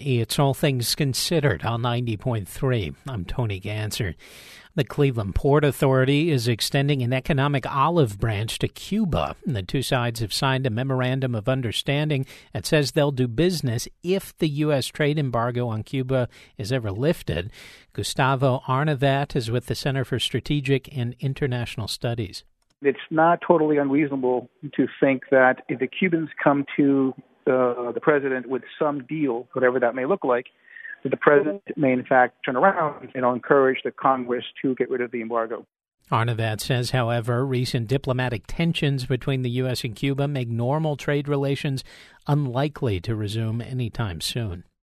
It's All Things Considered on 90.3. I'm Tony Ganser. The Cleveland Port Authority is extending an economic olive branch to Cuba. The two sides have signed a memorandum of understanding that says they'll do business if the U.S. trade embargo on Cuba is ever lifted. Gustavo Arnavet is with the Center for Strategic and International Studies. It's not totally unreasonable to think that if the Cubans come to the president with some deal, whatever that may look like, that the president may in fact turn around and encourage the Congress to get rid of the embargo. Arnavet says, however, recent diplomatic tensions between the U.S. and Cuba make normal trade relations unlikely to resume anytime soon.